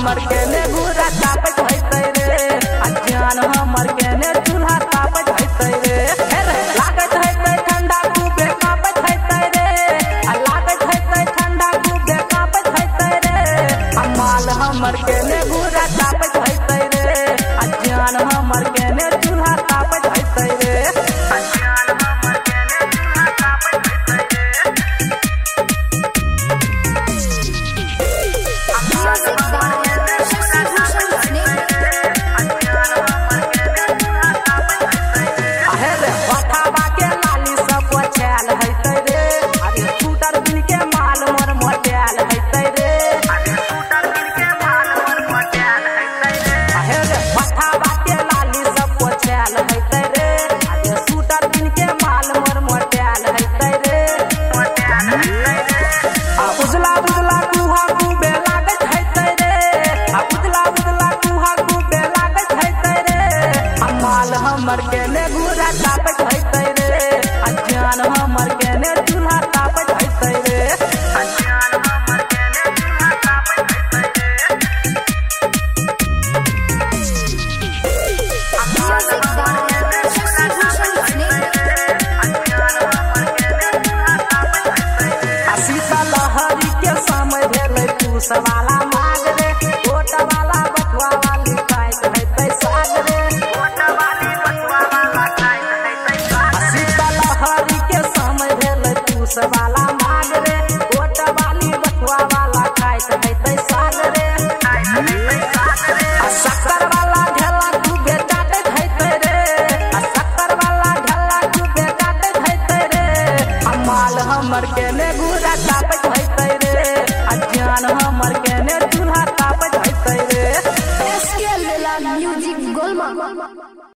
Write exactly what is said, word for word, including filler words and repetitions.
हमर के ने घूरा तापत होइतै रे अजान हमर के ने चूल्हा तापत होइतै रे लागत होइतै ठंडा खूबे कापत होइतै रे लागत होइतै ठंडा खूबे कापत होइतै रे माल हमर के ने घूरा तापत होइतै रे अजान हमर के ने चूल्हा तापत होइतै रे अजान हमर के ने चूल्हा तापत होइतै रे पठावा के लाली सब पछैल हैतै रे अरे स्कूटर बिन के माल मोर मोटेल हैतै रे अरे स्कूटर बिन के माल मोर मोटेल हैतै रे रे पठावा के लाली सब पछैल हैतै रे अरे स्कूटर बिन के माल मोर मोटेल हैतै रे मोटेल हैतै रे आ उजला उजला कुहा खूबे लागत हैतै रे आ उजला उजला कुहा खूबे लागत हैतै रे माल हमर के ने घूरा तापत होइतै रे अजान हमर के ने चूल्हा तापत होइतै रे अजान हमर के ने चूल्हा तापत होइतै रे अजान हमर के ने चूल्हा तापत होइतै रे अजान हमर के ने चूल्हा तापत होइतै रे आ सीता लहरी के समय भेलै पूस वाला माग रे कोट वाला बथुआ वाली खाइत हैतै साग रे कोट वाली बथुआ वाला खाइत हैतै साग रे सीता लहरी के समय भेलै पूस वाला माग रे कोट वाली बथुआ वाला खाइत हैतै साग रे खाइत हैतै साग रे आ शक्कर वाला ढेला खूबे काटत हैतै रे आ शक्कर वाला ढेला खूबे काटत हैतै रे आ माल हमर के ने घूरा तापत होइतै रे अजान हमर के ने चूल्हा तापत होइतै रे एसके लेला म्यूजिक गोलमा।